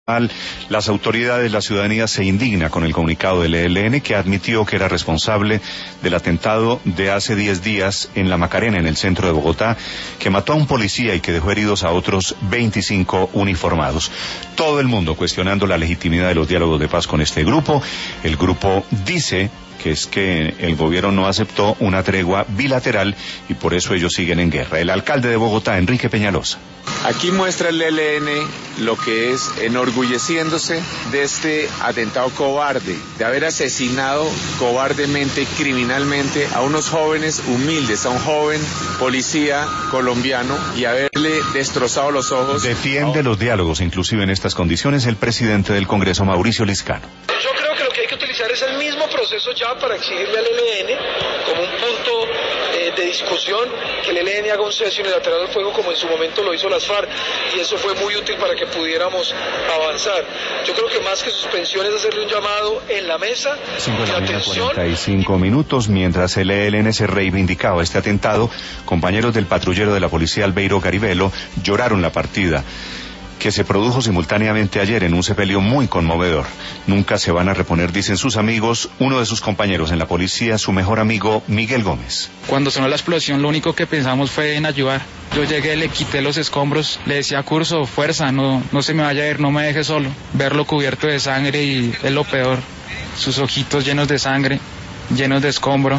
Las autoridades, la ciudadanía se indigna con el comunicado del ELN, que admitió que era responsable del atentado de hace 10 días en La Macarena, en el centro de Bogotá, que mató a un policía y que dejó heridos a otros 25 uniformados. Todo el mundo cuestionando la legitimidad de los diálogos de paz con este grupo. El grupo dice que es que el gobierno no aceptó una tregua bilateral y por eso ellos siguen en guerra. El alcalde de Bogotá, Enrique Peñalosa. Aquí muestra el ELN lo que es enorgulleciéndose de este atentado cobarde, de haber asesinado cobardemente, criminalmente a unos jóvenes humildes, a un joven policía colombiano y haberle destrozado los ojos. Defiende los diálogos, inclusive en estas condiciones, el presidente del Congreso, Mauricio Liscano. Yo creo que lo que hay que utilizar es el mismo proceso ya para exigirle al ELN como un punto de discusión, que el ELN haga un cese unilateral al fuego como en su momento lo hizo las FARC, y eso fue muy útil para que pudiéramos avanzar. Yo creo que más que suspensión es hacerle un llamado en la mesa de atención. 45 minutos, mientras el ELN se reivindicaba este atentado, compañeros del patrullero de la policía Albeiro Garibello lloraron la partida que se produjo simultáneamente ayer en un sepelio muy conmovedor. Nunca se van a reponer, dicen sus amigos. Uno de sus compañeros en la policía, su mejor amigo, Miguel Gómez. Cuando sonó la explosión, lo único que pensamos fue en ayudar. Yo llegué, le quité los escombros, le decía: Curso, fuerza, no se me vaya a ir, no me deje solo. Verlo cubierto de sangre y es lo peor. Sus ojitos llenos de sangre, llenos de escombro.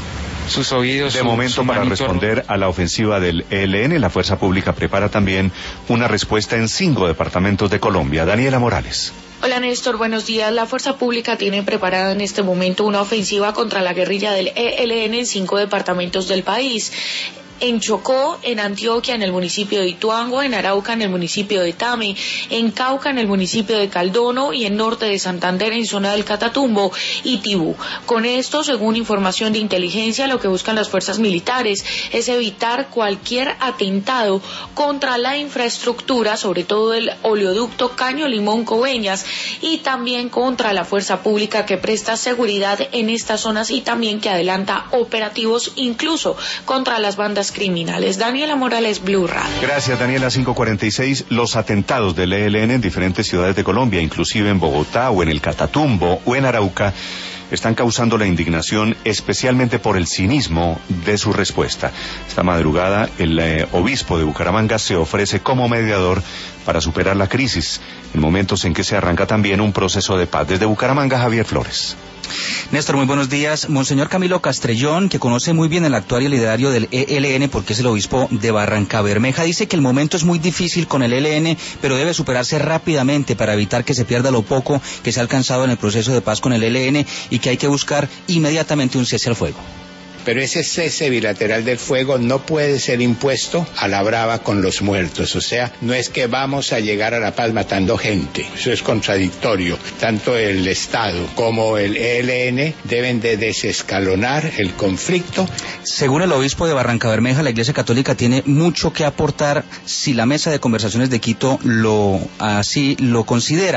Sus oídos. De momento, para responder a la ofensiva del ELN, la Fuerza Pública prepara también una respuesta en 5 departamentos de Colombia. Daniela Morales. Hola Néstor, buenos días. La Fuerza Pública tiene preparada en este momento una ofensiva contra la guerrilla del ELN en 5 departamentos del país. En Chocó, en Antioquia, en el municipio de Ituango, en Arauca, en el municipio de Tame, en Cauca, en el municipio de Caldono y en norte de Santander, en zona del Catatumbo y Tibú. Con esto, según información de inteligencia, lo que buscan las fuerzas militares es evitar cualquier atentado contra la infraestructura, sobre todo el oleoducto Caño Limón Coveñas, y también contra la Fuerza Pública que presta seguridad en estas zonas y también que adelanta operativos incluso contra las bandas criminales. Daniela Morales, Blue Radio. Gracias, Daniela. 5:46. Los atentados del ELN en diferentes ciudades de Colombia, inclusive en Bogotá o en el Catatumbo o en Arauca, están causando la indignación, especialmente por el cinismo de su respuesta. Esta madrugada, el obispo de Bucaramanga se ofrece como mediador para superar la crisis, en momentos en que se arranca también un proceso de paz. Desde Bucaramanga, Javier Flores. Néstor, muy buenos días. Monseñor Camilo Castrellón, que conoce muy bien el actuar y el liderazgo del ELN porque es el obispo de Barrancabermeja, dice que el momento es muy difícil con el ELN, pero debe superarse rápidamente para evitar que se pierda lo poco que se ha alcanzado en el proceso de paz con el ELN y que hay que buscar inmediatamente un cese al fuego. Pero ese cese bilateral del fuego no puede ser impuesto a la brava con los muertos. O sea, no es que vamos a llegar a la paz matando gente. Eso es contradictorio. Tanto el Estado como el ELN deben de desescalonar el conflicto. Según el obispo de Barrancabermeja, la Iglesia Católica tiene mucho que aportar si la mesa de conversaciones de Quito así lo considera.